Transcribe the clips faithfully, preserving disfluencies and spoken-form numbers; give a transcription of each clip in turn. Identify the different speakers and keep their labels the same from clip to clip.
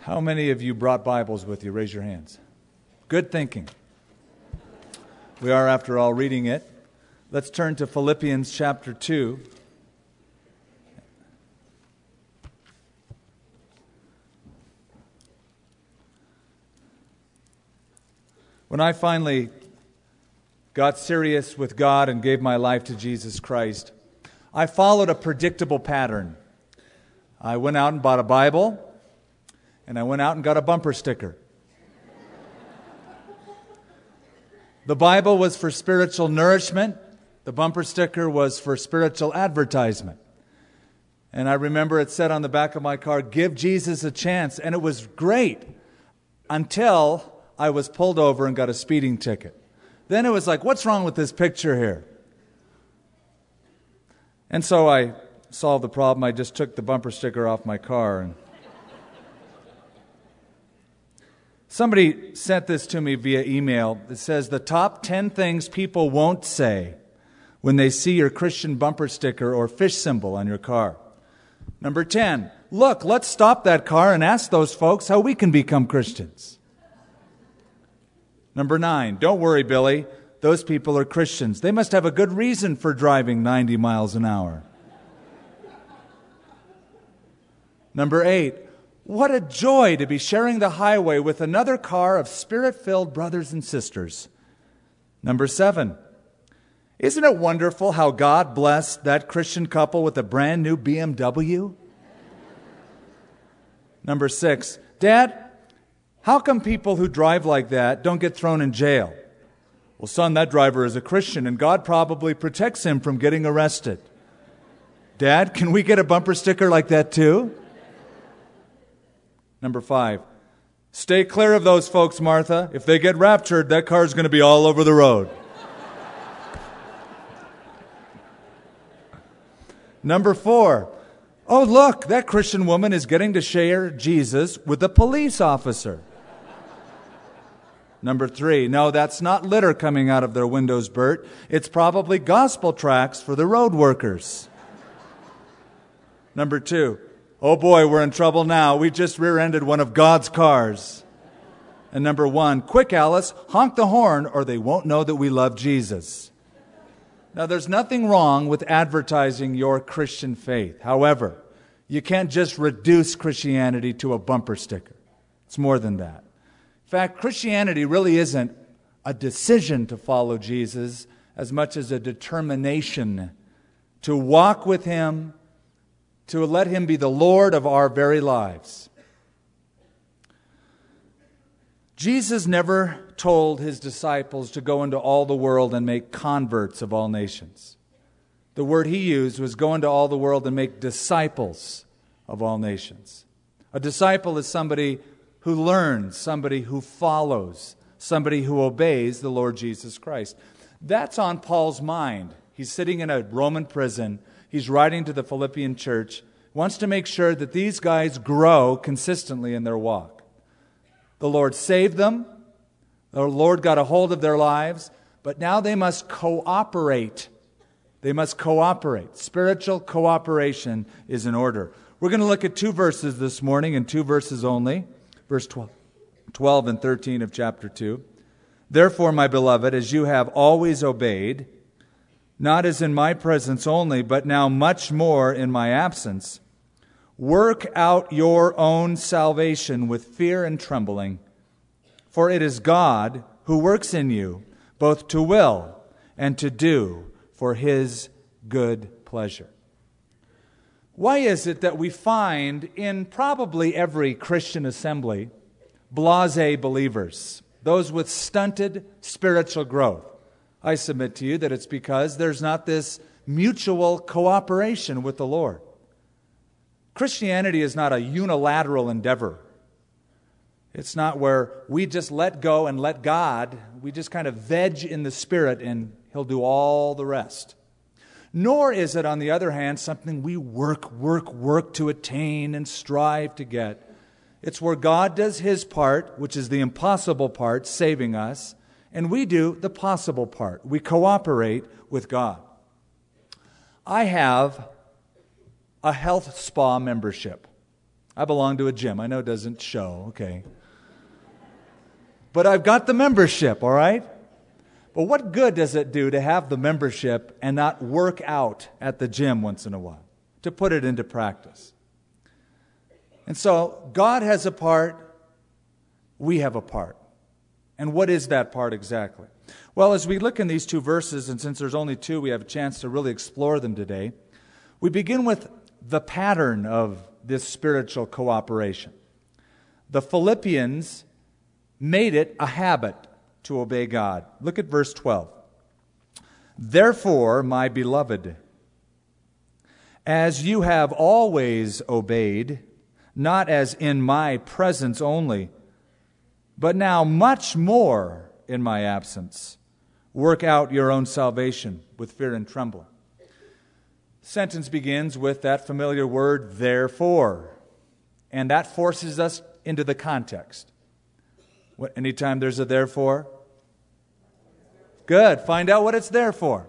Speaker 1: How many of you brought Bibles with you? Raise your hands. Good thinking. We are, after all, reading it. Let's turn to Philippians chapter two. When I finally got serious with God and gave my life to Jesus Christ, I followed a predictable pattern. I went out and bought a Bible, and I went out and got a bumper sticker. The Bible was for spiritual nourishment. The bumper sticker was for spiritual advertisement. And I remember it said on the back of my car, "Give Jesus a chance." And it was great until I was pulled over and got a speeding ticket. Then it was like, what's wrong with this picture here? And so I solved the problem. I just took the bumper sticker off my car. And somebody sent this to me via email. It says, the top ten things people won't say when they see your Christian bumper sticker or fish symbol on your car. Number ten, look, let's stop that car and ask those folks how we can become Christians. Number nine, don't worry, Billy. Those people are Christians. They must have a good reason for driving ninety miles an hour. Number eight, what a joy to be sharing the highway with another car of Spirit-filled brothers and sisters. Number seven, isn't it wonderful how God blessed that Christian couple with a brand new B M W? Number six, Dad, how come people who drive like that don't get thrown in jail? Well, son, that driver is a Christian, and God probably protects him from getting arrested. Dad, can we get a bumper sticker like that too? Number five, stay clear of those folks, Martha. If they get raptured, that car's going to be all over the road. Number four, oh, look, that Christian woman is getting to share Jesus with a police officer. Number three, no, that's not litter coming out of their windows, Bert. It's probably gospel tracts for the road workers. Number two, oh boy, we're in trouble now. We just rear-ended one of God's cars. And number one, quick, Alice, honk the horn or they won't know that we love Jesus. Now, there's nothing wrong with advertising your Christian faith. However, you can't just reduce Christianity to a bumper sticker. It's more than that. In fact, Christianity really isn't a decision to follow Jesus as much as a determination to walk with Him, to let Him be the Lord of our very lives. Jesus never told His disciples to go into all the world and make converts of all nations. The word He used was go into all the world and make disciples of all nations. A disciple is somebody who learns, somebody who follows, somebody who obeys the Lord Jesus Christ. That's on Paul's mind. He's sitting in a Roman prison. He's writing to the Philippian church, wants to make sure that these guys grow consistently in their walk. The Lord saved them. The Lord got a hold of their lives. But now they must cooperate. They must cooperate. Spiritual cooperation is in order. We're going to look at two verses this morning, and two verses only. Verse twelve and thirteen of chapter two. Therefore, my beloved, as you have always obeyed, not as in my presence only, but now much more in my absence, work out your own salvation with fear and trembling. For it is God who works in you, both to will and to do for His good pleasure. Why is it that we find in probably every Christian assembly blasé believers, those with stunted spiritual growth? I submit to you that it's because there's not this mutual cooperation with the Lord. Christianity is not a unilateral endeavor. It's not where we just let go and let God, we just kind of veg in the Spirit and He'll do all the rest. Nor is it, on the other hand, something we work, work, work to attain and strive to get. It's where God does His part, which is the impossible part, saving us, and we do the possible part. We cooperate with God. I have a health spa membership. I belong to a gym. I know it doesn't show, okay. But I've got the membership, all right? But what good does it do to have the membership and not work out at the gym once in a while, to put it into practice? And so God has a part, we have a part. And what is that part exactly? Well, as we look in these two verses, and since there's only two, we have a chance to really explore them today. We begin with the pattern of this spiritual cooperation. The Philippians made it a habit to obey God. Look at verse twelve. Therefore, my beloved, as you have always obeyed, not as in my presence only, but now much more in my absence, work out your own salvation with fear and trembling. Sentence begins with that familiar word, therefore. And that forces us into the context. What, anytime there's a therefore? Good. Find out what it's there for.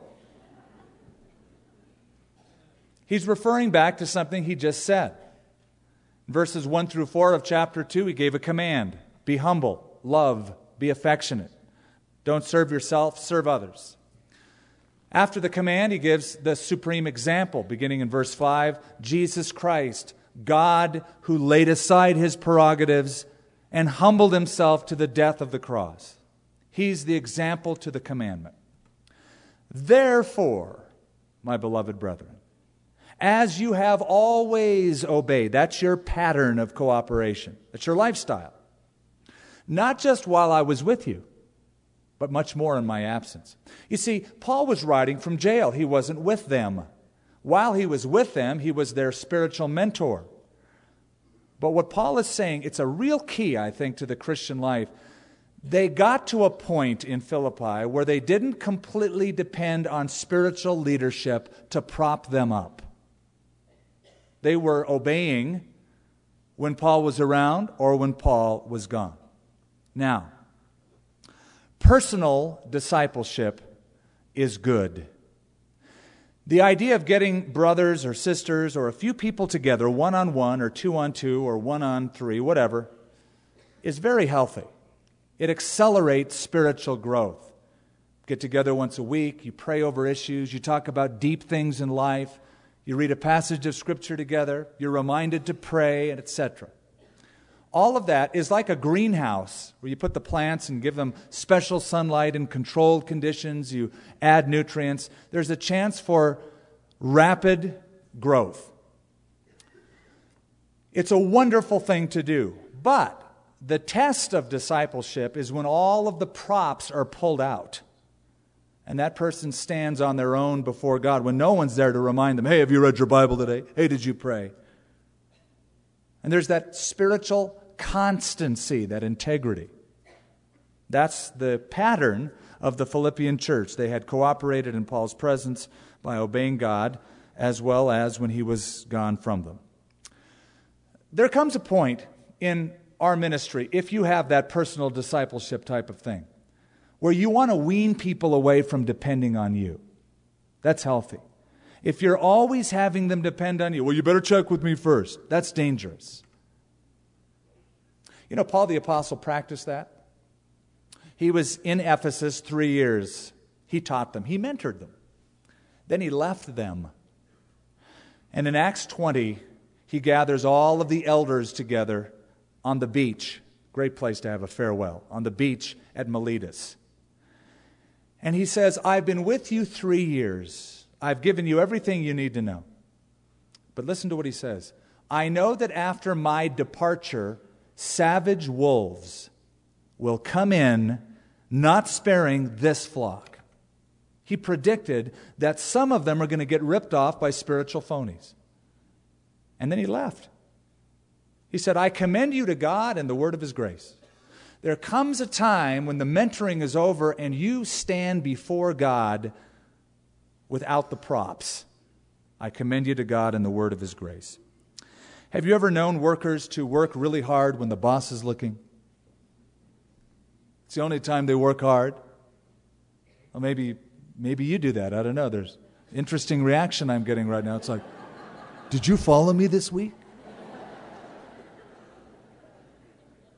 Speaker 1: He's referring back to something he just said. In verses one through four of chapter two, he gave a command. Be humble, love, be affectionate. Don't serve yourself, serve others. After the command, he gives the supreme example, beginning in verse five, Jesus Christ, God who laid aside his prerogatives and humbled himself to the death of the cross. He's the example to the commandment. Therefore, my beloved brethren, as you have always obeyed, that's your pattern of cooperation, that's your lifestyle, not just while I was with you, but much more in my absence. You see, Paul was writing from jail. He wasn't with them. While he was with them, he was their spiritual mentor. But what Paul is saying, it's a real key, I think, to the Christian life. They got to a point in Philippi where they didn't completely depend on spiritual leadership to prop them up. They were obeying when Paul was around or when Paul was gone. Now, personal discipleship is good. The idea of getting brothers or sisters or a few people together, one-on-one or two-on-two or one-on-three, whatever, is very healthy. It accelerates spiritual growth. Get together once a week, you pray over issues, you talk about deep things in life, you read a passage of Scripture together, you're reminded to pray, and et cetera. All of that is like a greenhouse where you put the plants and give them special sunlight in controlled conditions. You add nutrients. There's a chance for rapid growth. It's a wonderful thing to do. But the test of discipleship is when all of the props are pulled out and that person stands on their own before God, when no one's there to remind them, hey, have you read your Bible today? Hey, did you pray? And there's that spiritual constancy, that integrity. That's the pattern of the Philippian church. They had cooperated in Paul's presence by obeying God as well as when he was gone from them. There comes a point in our ministry, if you have that personal discipleship type of thing, where you want to wean people away from depending on you. That's healthy. If you're always having them depend on you, well, you better check with me first. That's dangerous. You know, Paul the Apostle practiced that. He was in Ephesus three years. He taught them. He mentored them. Then he left them. And in Acts twenty, he gathers all of the elders together on the beach. Great place to have a farewell. On the beach at Miletus. And he says, I've been with you three years. I've given you everything you need to know. But listen to what he says. I know that after my departure, savage wolves will come in, not sparing this flock. He predicted that some of them are going to get ripped off by spiritual phonies. And then he left. He said, I commend you to God and the word of his grace. There comes a time when the mentoring is over and you stand before God without the props. I commend you to God and the word of his grace. Have you ever known workers to work really hard when the boss is looking? It's the only time they work hard. Well, maybe, maybe you do that. I don't know. There's an interesting reaction I'm getting right now. It's like, did you follow me this week?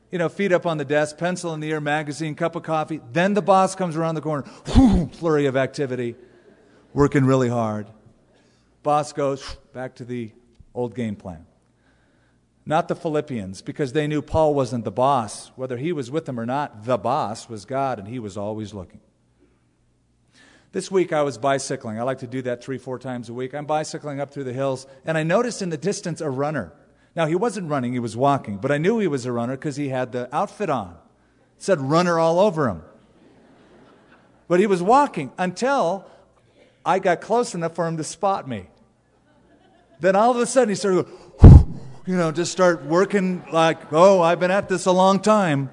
Speaker 1: You know, feet up on the desk, pencil in the ear, magazine, cup of coffee. Then the boss comes around the corner. Whew, flurry of activity. Working really hard. Boss goes back to the old game plan. Not the Philippians, because they knew Paul wasn't the boss. Whether he was with them or not, the boss was God, and he was always looking. This week I was bicycling. I like to do that three, four times a week. I'm bicycling up through the hills, and I noticed in the distance a runner. Now, he wasn't running, he was walking, but I knew he was a runner because he had the outfit on. It said runner all over him. But he was walking until I got close enough for him to spot me. Then all of a sudden he started going, you know, just start working like, oh, I've been at this a long time.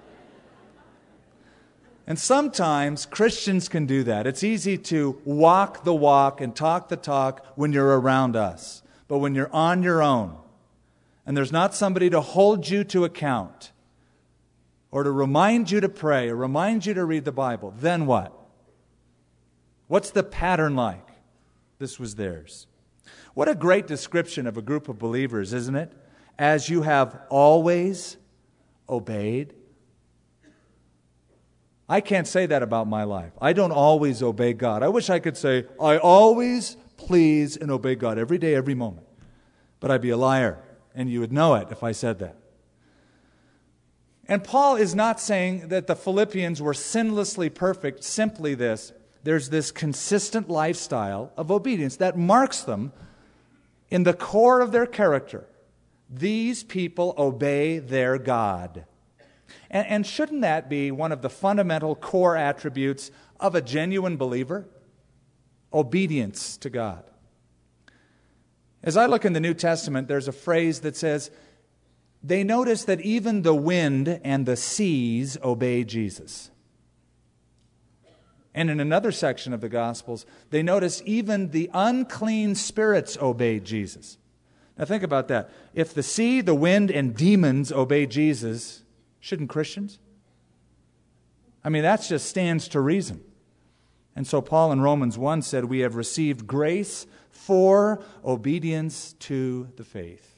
Speaker 1: And sometimes Christians can do that. It's easy to walk the walk and talk the talk when you're around us. But when you're on your own, and there's not somebody to hold you to account, or to remind you to pray, or remind you to read the Bible, then what? What's the pattern like? This was theirs. What a great description of a group of believers, isn't it? As you have always obeyed. I can't say that about my life. I don't always obey God. I wish I could say, I always please and obey God every day, every moment. But I'd be a liar, and you would know it if I said that. And Paul is not saying that the Philippians were sinlessly perfect, simply this. There's this consistent lifestyle of obedience that marks them in the core of their character. These people obey their God. And, and shouldn't that be one of the fundamental core attributes of a genuine believer? Obedience to God. As I look in the New Testament, there's a phrase that says, they notice that even the wind and the seas obey Jesus. And in another section of the Gospels, they notice even the unclean spirits obey Jesus. Now think about that. If the sea, the wind, and demons obey Jesus, shouldn't Christians? I mean, that just stands to reason. And so Paul in Romans one said, we have received grace for obedience to the faith.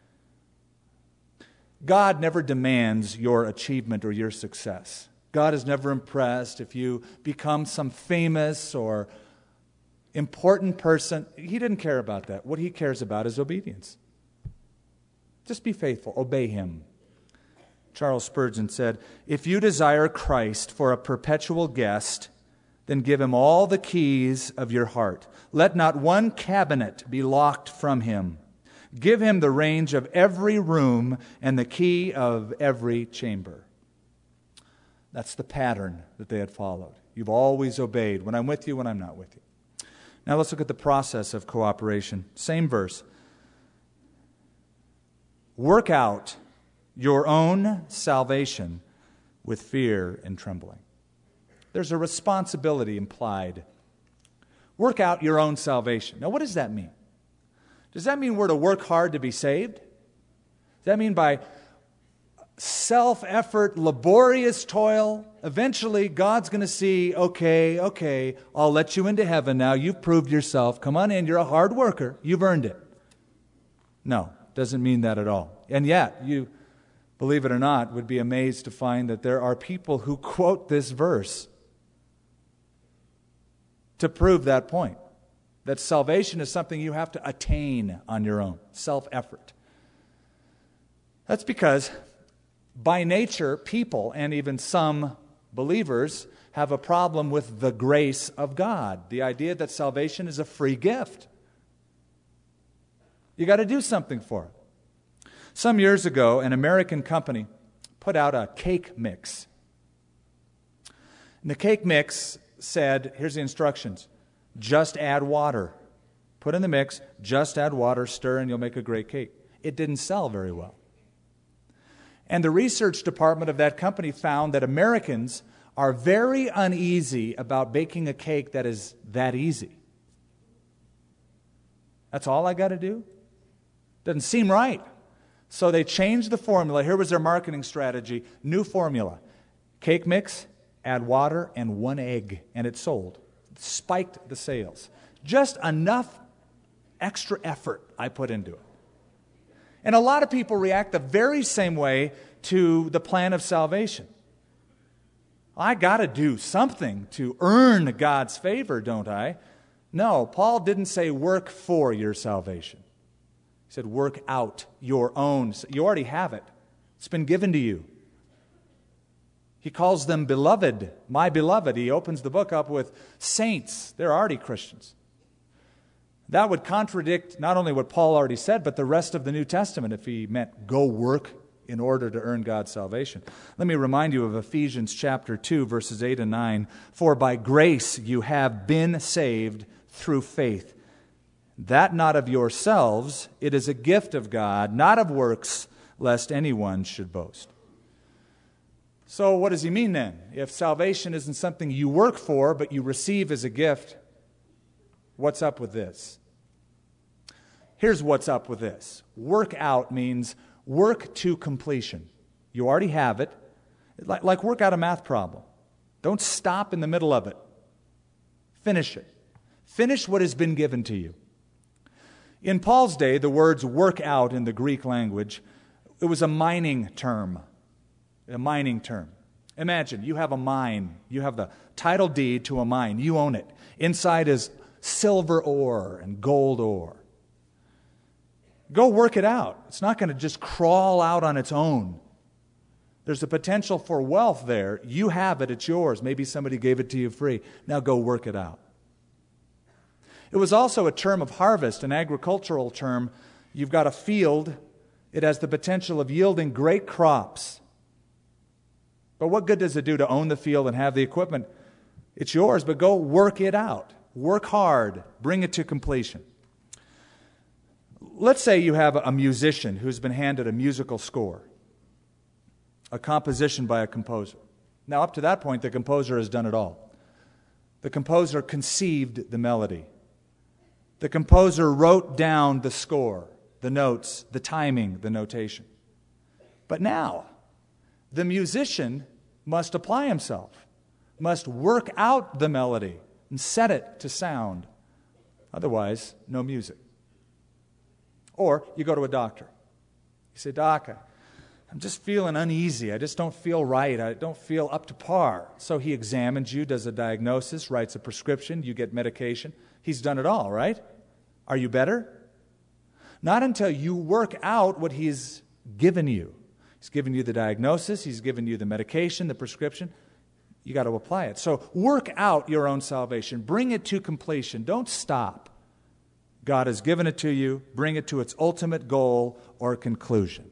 Speaker 1: God never demands your achievement or your success. God is never impressed if you become some famous or important person. He didn't care about that. What he cares about is obedience. Just be faithful. Obey him. Charles Spurgeon said, if you desire Christ for a perpetual guest, then give him all the keys of your heart. Let not one cabinet be locked from him. Give him the range of every room and the key of every chamber. That's the pattern that they had followed. You've always obeyed when I'm with you, when I'm not with you. Now let's look at the process of cooperation. Same verse. Work out your own salvation with fear and trembling. There's a responsibility implied. Work out your own salvation. Now, what does that mean? Does that mean we're to work hard to be saved? Does that mean by self-effort, laborious toil, eventually God's going to see, okay, okay, I'll let you into heaven now. You've proved yourself. Come on in. You're a hard worker. You've earned it. No, doesn't mean that at all. And yet, you, believe it or not, would be amazed to find that there are people who quote this verse to prove that point, that salvation is something you have to attain on your own, self-effort. That's because by nature, people, and even some believers, have a problem with the grace of God, the idea that salvation is a free gift. You got to do something for it. Some years ago, an American company put out a cake mix. And the cake mix said, here's the instructions, just add water. Put in the mix, just add water, stir, and you'll make a great cake. It didn't sell very well. And the research department of that company found that Americans are very uneasy about baking a cake that is that easy. That's all I got to do? Doesn't seem right. So they changed the formula. Here was their marketing strategy. New formula. Cake mix, add water, and one egg. And it sold. It spiked the sales. Just enough extra effort I put into it. And a lot of people react the very same way to the plan of salvation. I got to do something to earn God's favor, don't I? No, Paul didn't say work for your salvation. He said work out your own. You already have it. It's been given to you. He calls them beloved, my beloved. He opens the book up with saints. They're already Christians. That would contradict not only what Paul already said, but the rest of the New Testament if he meant go work in order to earn God's salvation. Let me remind you of Ephesians chapter two, verses eight and nine. For by grace you have been saved through faith. That not of yourselves, it is a gift of God, not of works, lest anyone should boast. So what does he mean then? If salvation isn't something you work for, but you receive as a gift, what's up with this? Here's what's up with this. Work out means work to completion. You already have it. Like, like work out a math problem. Don't stop in the middle of it. Finish it. Finish what has been given to you. In Paul's day, the words work out in the Greek language, it was a mining term. A mining term. Imagine you have a mine. You have the title deed to a mine. You own it. Inside is silver ore and gold ore. Go work it out. It's not going to just crawl out on its own. There's a potential for wealth there. You have it. It's yours. Maybe somebody gave it to you free. Now go work it out. It was also a term of harvest, an agricultural term. You've got a field. It has the potential of yielding great crops. But what good does it do to own the field and have the equipment? It's yours, but go work it out. Work hard. Bring it to completion. Let's say you have a musician who's been handed a musical score, a composition by a composer. Now, up to that point, the composer has done it all. The composer conceived the melody. The composer wrote down the score, the notes, the timing, the notation. But now, the musician must apply himself, must work out the melody and set it to sound. Otherwise, no music. Or you go to a doctor. You say, Doc, I'm just feeling uneasy. I just don't feel right. I don't feel up to par. So he examines you, does a diagnosis, writes a prescription, you get medication. He's done it all, right? Are you better? Not until you work out what he's given you. He's given you the diagnosis, he's given you the medication, the prescription. You got to apply it. So work out your own salvation. Bring it to completion. Don't stop. God has given it to you. Bring it to its ultimate goal or conclusion.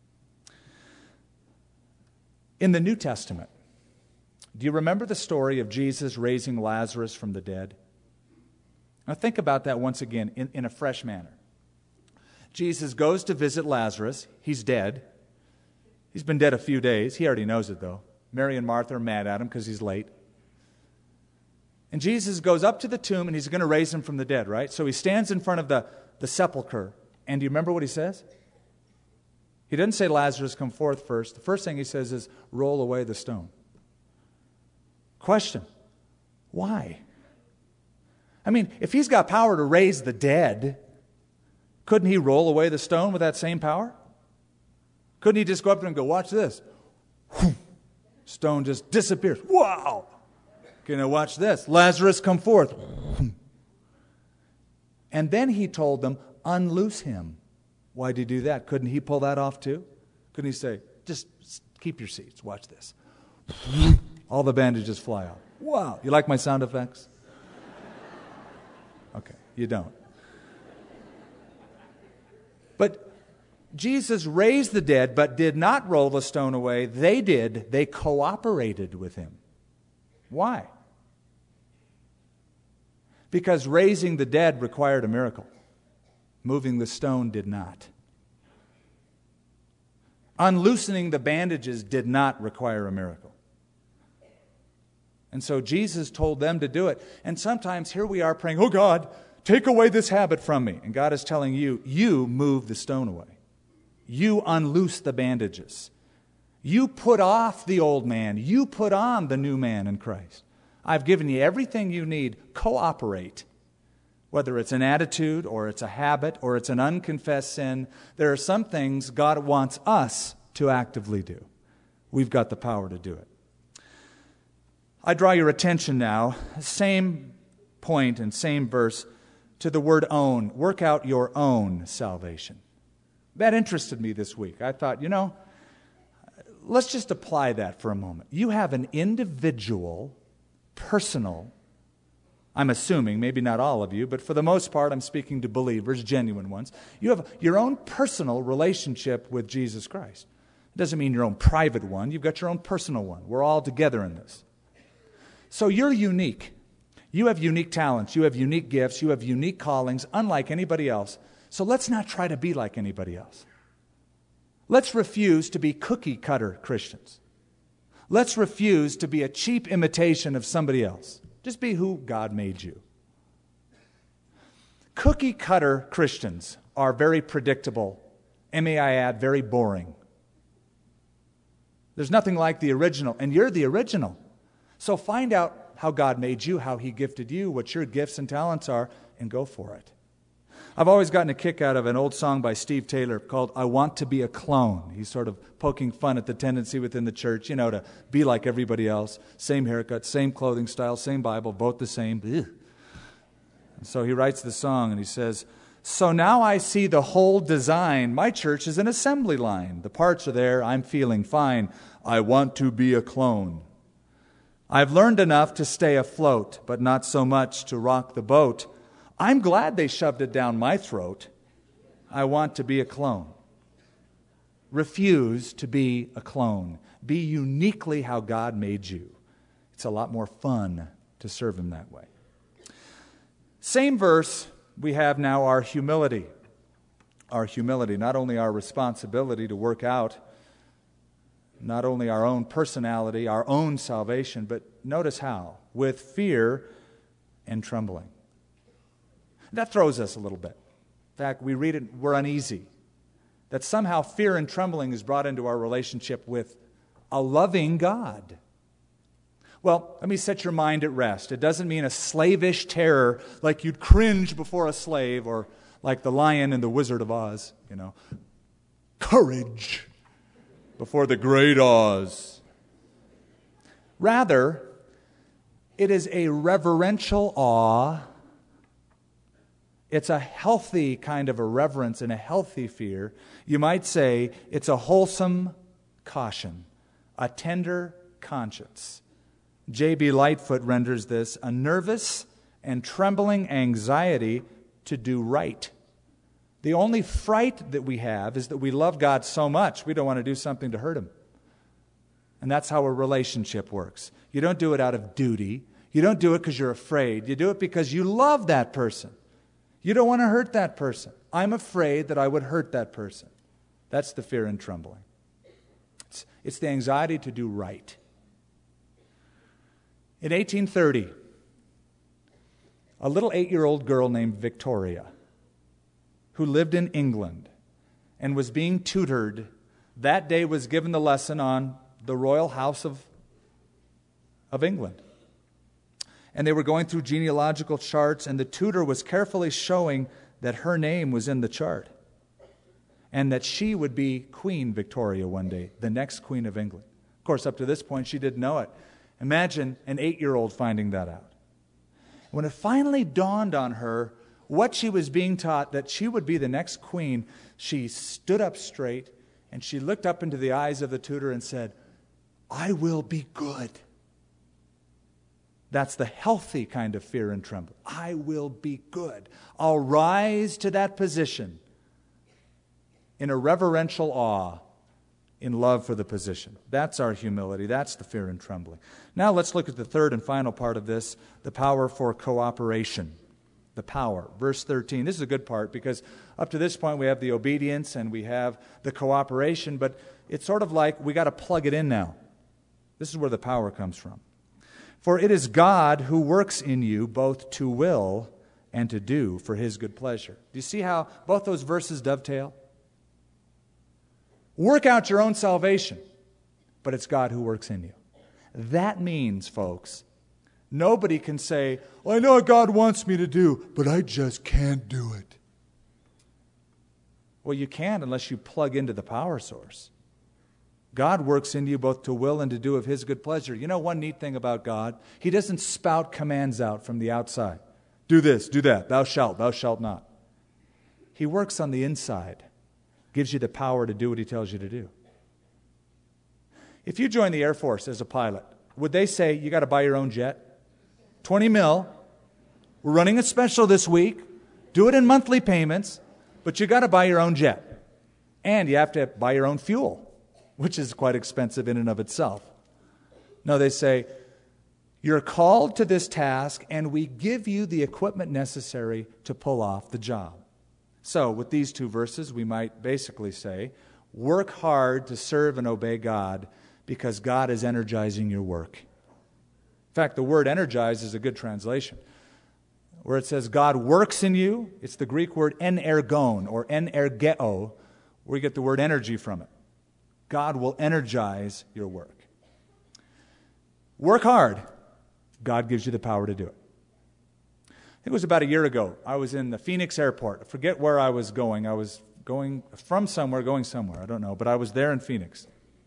Speaker 1: In the New Testament, do you remember the story of Jesus raising Lazarus from the dead? Now think about that once again in, in a fresh manner. Jesus goes to visit Lazarus. He's dead. He's been dead a few days. He already knows it, though. Mary and Martha are mad at him because he's late. And Jesus goes up to the tomb and he's going to raise him from the dead, right? So he stands in front of the, the sepulcher. And do you remember what he says? He doesn't say, Lazarus, come forth first. The first thing he says is, roll away the stone. Question, why? I mean, if he's got power to raise the dead, couldn't he roll away the stone with that same power? Couldn't he just go up there and go, watch this? Stone just disappears. Wow! Okay, now watch this. Lazarus, come forth. And then he told them, unloose him. Why did he do that? Couldn't he pull that off too? Couldn't he say, just keep your seats, watch this. All the bandages fly out. Wow. You like my sound effects? Okay, you don't. But Jesus raised the dead, but did not roll the stone away. They did. They cooperated with him. Why? Because raising the dead required a miracle. Moving the stone did not. Unloosening the bandages did not require a miracle. And so Jesus told them to do it. And sometimes here we are praying, oh God, take away this habit from me. And God is telling you, you move the stone away. You unloose the bandages. You put off the old man. You put on the new man in Christ. I've given you everything you need. Cooperate. Whether it's an attitude or it's a habit or it's an unconfessed sin, there are some things God wants us to actively do. We've got the power to do it. I draw your attention now, same point and same verse, to the word own. Work out your own salvation. That interested me this week. I thought, you know, let's just apply that for a moment. You have an individual, personal, I'm assuming, maybe not all of you, but for the most part, I'm speaking to believers, genuine ones. You have your own personal relationship with Jesus Christ. It doesn't mean your own private one. You've got your own personal one. We're all together in this. So you're unique. You have unique talents. You have unique gifts. You have unique callings, unlike anybody else. So let's not try to be like anybody else. Let's refuse to be cookie-cutter Christians. Let's refuse to be a cheap imitation of somebody else. Just be who God made you. Cookie-cutter Christians are very predictable, and may I add, very boring. There's nothing like the original, and you're the original. So find out how God made you, how He gifted you, what your gifts and talents are, and go for it. I've always gotten a kick out of an old song by Steve Taylor called I Want to Be a Clone. He's sort of poking fun at the tendency within the church, you know, to be like everybody else. Same haircut, same clothing style, same Bible, both the same. Ugh. And so he writes the song and he says, so now I see the whole design. My church is an assembly line. The parts are there. I'm feeling fine. I want to be a clone. I've learned enough to stay afloat, but not so much to rock the boat. I'm glad they shoved it down my throat. I want to be a clone. Refuse to be a clone. Be uniquely how God made you. It's a lot more fun to serve Him that way. Same verse, we have now our humility. Our humility, not only our responsibility to work out not only our own personality, our own salvation, but notice how, with fear and trembling. That throws us a little bit. In fact, we read it, we're uneasy. That somehow fear and trembling is brought into our relationship with a loving God. Well, let me set your mind at rest. It doesn't mean a slavish terror like you'd cringe before a slave, or like the lion in The Wizard of Oz, you know. Courage before the great Oz. Rather, it is a reverential awe. It's a healthy kind of a reverence and a healthy fear. You might say it's a wholesome caution, a tender conscience. J B Lightfoot renders this a nervous and trembling anxiety to do right. The only fright that we have is that we love God so much we don't want to do something to hurt Him. And that's how a relationship works. You don't do it out of duty. You don't do it because you're afraid. You do it because you love that person. You don't want to hurt that person. I'm afraid that I would hurt that person. That's the fear and trembling. It's, it's the anxiety to do right. In eighteen thirty, a little eight-year-old girl named Victoria, who lived in England and was being tutored, that day was given the lesson on the royal house of, of England. And they were going through genealogical charts, and the tutor was carefully showing that her name was in the chart and that she would be Queen Victoria one day, the next Queen of England. Of course, up to this point, she didn't know it. Imagine an eight-year-old finding that out. When it finally dawned on her what she was being taught, that she would be the next queen, she stood up straight and she looked up into the eyes of the tutor and said, I will be good. That's the healthy kind of fear and trembling. I will be good. I'll rise to that position in a reverential awe, in love for the position. That's our humility. That's the fear and trembling. Now let's look at the third and final part of this, the power for cooperation. The power. Verse thirteen. This is a good part because up to this point we have the obedience and we have the cooperation, but it's sort of like we got to plug it in now. This is where the power comes from. For it is God who works in you both to will and to do for His good pleasure. Do you see how both those verses dovetail? Work out your own salvation, but it's God who works in you. That means, folks, nobody can say, well, I know what God wants me to do, but I just can't do it. Well, you can't unless you plug into the power source. God works in you both to will and to do of His good pleasure. You know one neat thing about God? He doesn't spout commands out from the outside. Do this, do that, thou shalt, thou shalt not. He works on the inside, gives you the power to do what He tells you to do. If you join the Air Force as a pilot, would they say, you got to buy your own jet? twenty mil, we're running a special this week, do it in monthly payments, but you got to buy your own jet. And you have to buy your own fuel, which is quite expensive in and of itself. No, they say, you're called to this task, and we give you the equipment necessary to pull off the job. So, with these two verses, we might basically say, work hard to serve and obey God because God is energizing your work. In fact, the word energize is a good translation. Where it says God works in you, it's the Greek word energon or energeo, where you get the word energy from it. God will energize your work. Work hard. God gives you the power to do it. I think it was about a year ago. I was in the Phoenix airport. I forget where I was going. I was going from somewhere, going somewhere. I don't know. But I was there in Phoenix.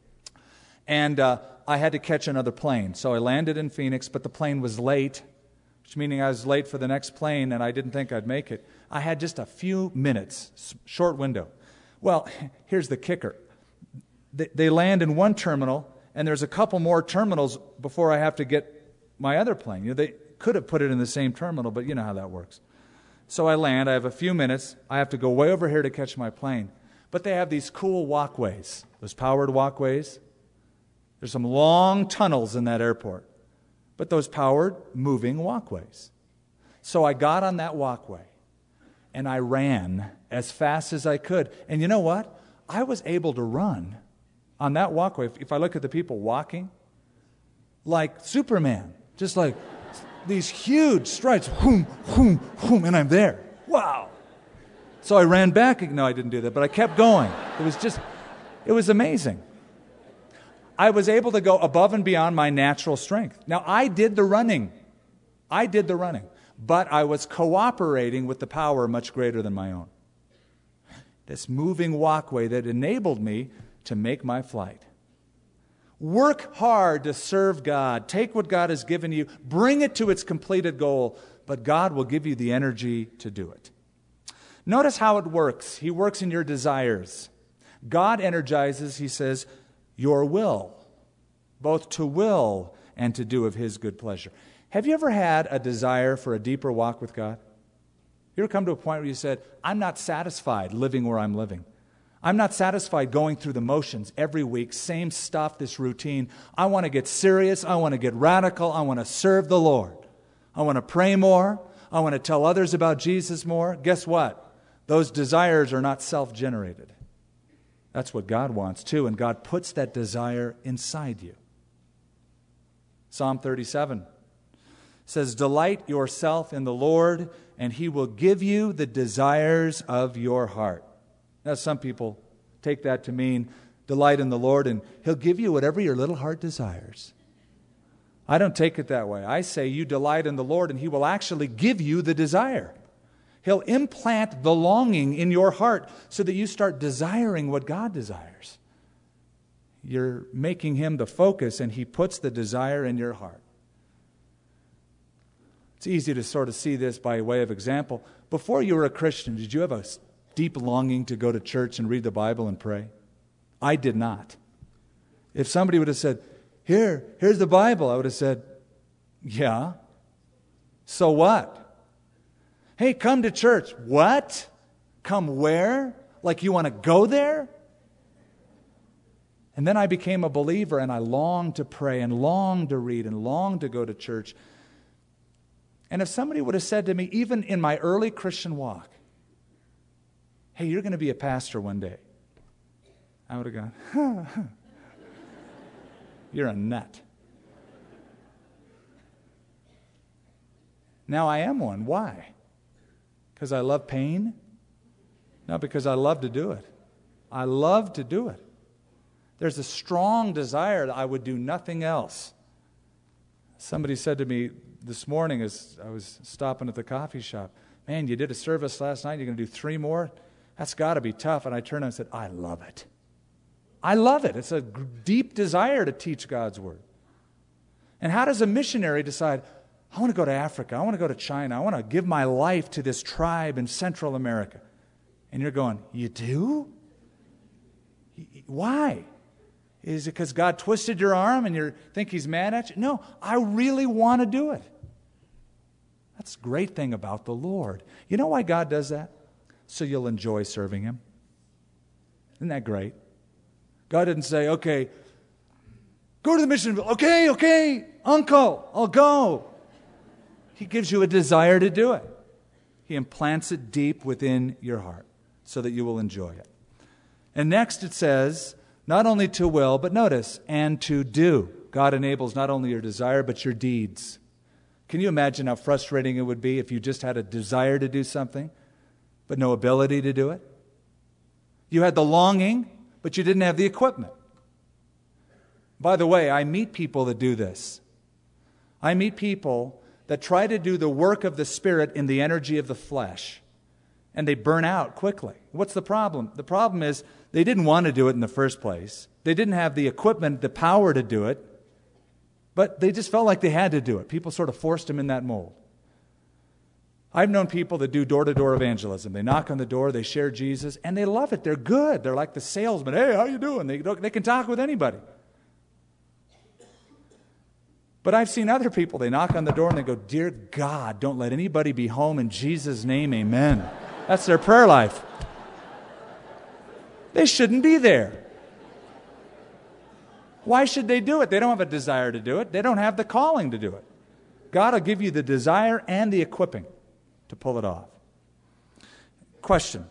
Speaker 1: And uh, I had to catch another plane. So I landed in Phoenix, but the plane was late, which meaning I was late for the next plane, and I didn't think I'd make it. I had just a few minutes, short window. Well, here's the kicker. They, they land in one terminal, and there's a couple more terminals before I have to get my other plane. You know, they could have put it in the same terminal, but you know how that works. So I land, I have a few minutes, I have to go way over here to catch my plane. But they have these cool walkways, those powered walkways. There's some long tunnels in that airport, but those powered, moving walkways. So I got on that walkway, and I ran as fast as I could. And you know what? I was able to run on that walkway. If, if I look at the people walking, like Superman, just like these huge strides, whoom, whoom, whoom, and I'm there. Wow. So I ran back. No, I didn't do that, but I kept going. It was just, it was amazing. I was able to go above and beyond my natural strength. Now, I did the running. I did the running, but I was cooperating with the power much greater than my own. This moving walkway that enabled me to make my flight. Work hard to serve God. Take what God has given you, bring it to its completed goal, but God will give you the energy to do it. Notice how it works. He works in your desires. God energizes, he says, your will, both to will and to do of His good pleasure. Have you ever had a desire for a deeper walk with God? You ever come to a point where you said, I'm not satisfied living where I'm living. I'm not satisfied going through the motions every week, same stuff, this routine. I want to get serious. I want to get radical. I want to serve the Lord. I want to pray more. I want to tell others about Jesus more. Guess what? Those desires are not self-generated. That's what God wants too, and God puts that desire inside you. Psalm thirty-seven says, delight yourself in the Lord, and He will give you the desires of your heart. Now, some people take that to mean delight in the Lord, and He'll give you whatever your little heart desires. I don't take it that way. I say you delight in the Lord, and He will actually give you the desire. He'll implant the longing in your heart so that you start desiring what God desires. You're making Him the focus, and He puts the desire in your heart. It's easy to sort of see this by way of example. Before you were a Christian, did you have a deep longing to go to church and read the Bible and pray? I did not. If somebody would have said, here, here's the Bible, I would have said, yeah. So what? Hey, come to church. What? Come where? Like you want to go there? And then I became a believer, and I longed to pray and longed to read and longed to go to church. And if somebody would have said to me, even in my early Christian walk, hey, you're going to be a pastor one day, I would have gone, huh, huh. You're a nut. Now I am one. Why? Because I love pain? No, because I love to do it. I love to do it. There's a strong desire that I would do nothing else. Somebody said to me this morning as I was stopping at the coffee shop, man, you did a service last night, you're going to do three more? That's got to be tough. And I turned and said, I love it. I love it. It's a g- deep desire to teach God's Word. And how does a missionary decide, I want to go to Africa, I want to go to China, I want to give my life to this tribe in Central America? And you're going, you do? Why? Is it because God twisted your arm and you think He's mad at you? No, I really want to do it. That's the great thing about the Lord. You know why God does that? So you'll enjoy serving Him. Isn't that great? God didn't say, okay, go to the mission field. Okay, okay, uncle, I'll go. He gives you a desire to do it. He implants it deep within your heart so that you will enjoy it. And next it says, not only to will, but notice, and to do. God enables not only your desire, but your deeds. Can you imagine how frustrating it would be if you just had a desire to do something, but no ability to do it? You had the longing, but you didn't have the equipment. By the way, I meet people that do this. I meet people that try to do the work of the Spirit in the energy of the flesh, and they burn out quickly. What's the problem? The problem is they didn't want to do it in the first place. They didn't have the equipment, the power to do it, but they just felt like they had to do it. People sort of forced them in that mold. I've known people that do door-to-door evangelism. They knock on the door, they share Jesus, and they love it. They're good. They're like the salesman. Hey, how you doing? They, they can talk with anybody. But I've seen other people, they knock on the door and they go, Dear God, don't let anybody be home in Jesus' name, amen. That's their prayer life. They shouldn't be there. Why should they do it? They don't have a desire to do it. They don't have the calling to do it. God will give you the desire and the equipping to pull it off. Question.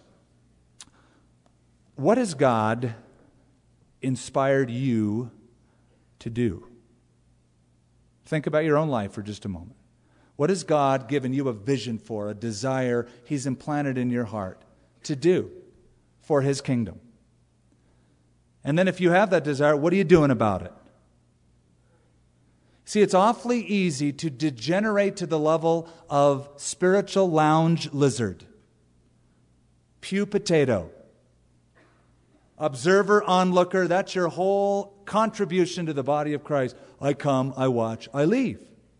Speaker 1: What has God inspired you to do? Think about your own life for just a moment. What has God given you a vision for, a desire He's implanted in your heart to do for His kingdom? And then if you have that desire, what are you doing about it? See, it's awfully easy to degenerate to the level of spiritual lounge lizard, pew potato, observer, onlooker. That's your whole contribution to the body of Christ. I come, I watch, I leave.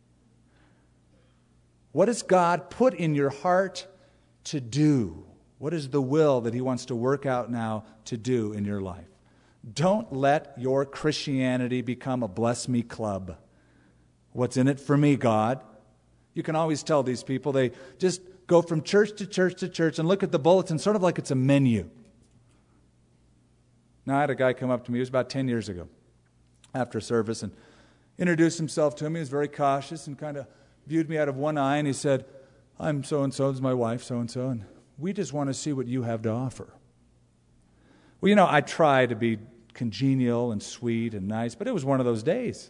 Speaker 1: What has God put in your heart to do? What is the will that He wants to work out now to do in your life? Don't let your Christianity become a bless me club. What's in it for me, God? You can always tell these people, they just go from church to church to church and look at the bulletin sort of like it's a menu. Now, I had a guy come up to me, it was about ten years ago, after service, and introduced himself to me. He was very cautious and kind of viewed me out of one eye, and he said, I'm so-and-so, this is my wife, so-and-so, and we just want to see what you have to offer. Well, you know, I try to be congenial and sweet and nice, but it was one of those days.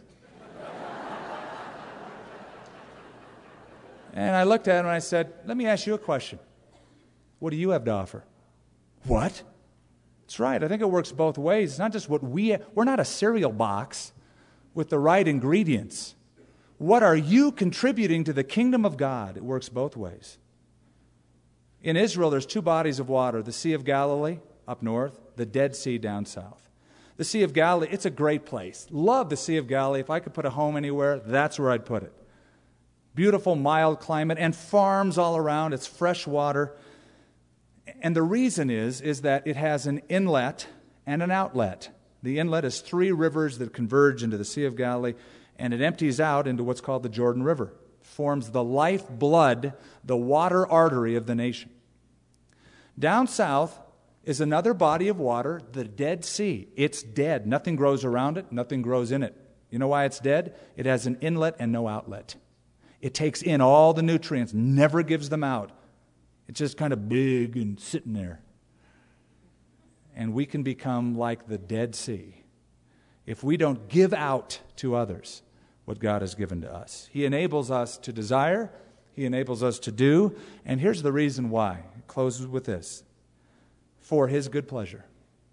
Speaker 1: And I looked at him and I said, let me ask you a question. What do you have to offer? What? That's right. I think it works both ways. It's not just what we, we're not a cereal box with the right ingredients. What are you contributing to the kingdom of God? It works both ways. In Israel, there's two bodies of water, the Sea of Galilee up north, the Dead Sea down south. The Sea of Galilee, it's a great place. Love the Sea of Galilee. If I could put a home anywhere, that's where I'd put it. Beautiful, mild climate and farms all around. It's fresh water. And the reason is, is that it has an inlet and an outlet. The inlet is three rivers that converge into the Sea of Galilee, and it empties out into what's called the Jordan River. It forms the lifeblood, the water artery of the nation. Down south is another body of water, the Dead Sea. It's dead. Nothing grows around it. Nothing grows in it. You know why it's dead? It has an inlet and no outlet. It takes in all the nutrients, never gives them out. It's just kind of big and sitting there. And we can become like the Dead Sea if we don't give out to others what God has given to us. He enables us to desire. He enables us to do. And here's the reason why. It closes with this. For His good pleasure.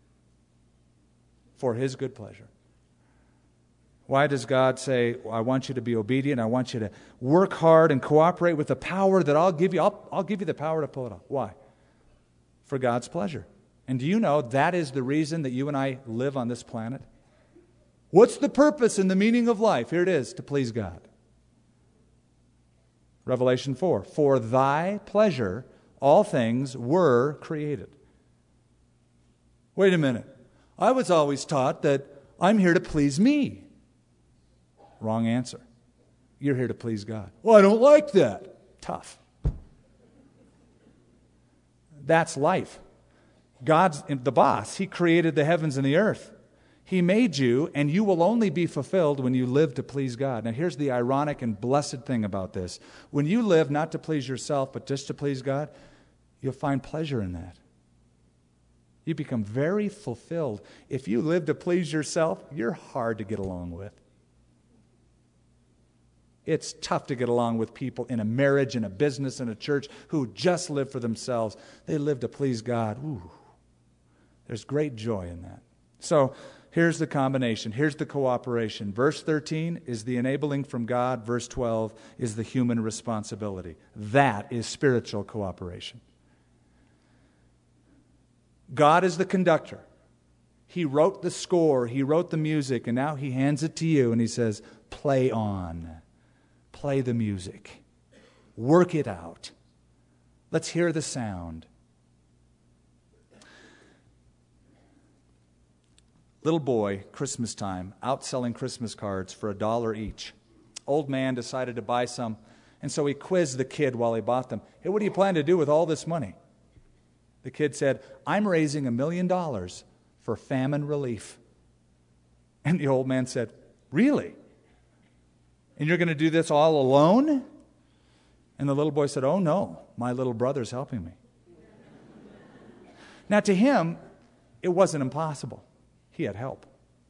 Speaker 1: For His good pleasure. Why does God say, I want you to be obedient, I want you to work hard and cooperate with the power that I'll give you. I'll, I'll give you the power to pull it off. Why? For God's pleasure. And do you know that is the reason that you and I live on this planet? What's the purpose and the meaning of life? Here it is, to please God. Revelation four, for thy pleasure all things were created. Wait a minute. I was always taught that I'm here to please me. Wrong answer. You're here to please God. Well, I don't like that. Tough. That's life. God's the boss. He created the heavens and the earth. He made you, and you will only be fulfilled when you live to please God. Now, here's the ironic and blessed thing about this. When you live not to please yourself, but just to please God, you'll find pleasure in that. You become very fulfilled. If you live to please yourself, you're hard to get along with. It's tough to get along with people in a marriage, in a business, in a church who just live for themselves. They live to please God. Ooh, there's great joy in that. So here's the combination. Here's the cooperation. Verse thirteen is the enabling from God. Verse twelve is the human responsibility. That is spiritual cooperation. God is the conductor. He wrote the score. He wrote the music. And now He hands it to you and He says, play on. Play the music. Work it out. Let's hear the sound. Little boy, Christmas time, out selling Christmas cards for a dollar each. Old man decided to buy some, and so he quizzed the kid while he bought them. Hey, what do you plan to do with all this money? The kid said, I'm raising a million dollars for famine relief. And the old man said, really? And you're going to do this all alone? And the little boy said, oh no, my little brother's helping me. Now to him, it wasn't impossible. He had help.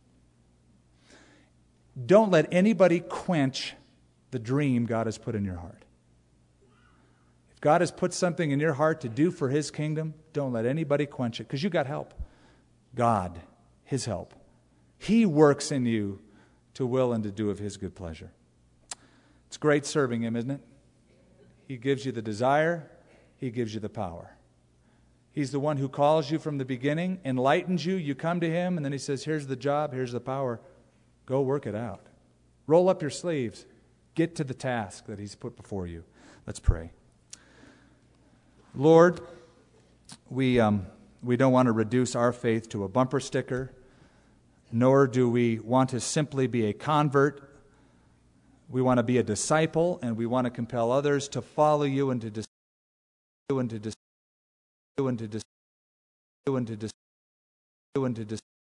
Speaker 1: Don't let anybody quench the dream God has put in your heart. If God has put something in your heart to do for His kingdom, don't let anybody quench it, because you got help. God, His help. He works in you to will and to do of His good pleasure. It's great serving Him, isn't it? He gives you the desire. He gives you the power. He's the one who calls you from the beginning, enlightens you. You come to Him, and then He says, here's the job, here's the power. Go work it out. Roll up your sleeves. Get to the task that He's put before you. Let's pray. Lord, we, um, we don't want to reduce our faith to a bumper sticker, nor do we want to simply be a convert. We want to be a disciple, and we want to compel others to follow you and to dis- and to dis- and to dis- and to dis- and to dis-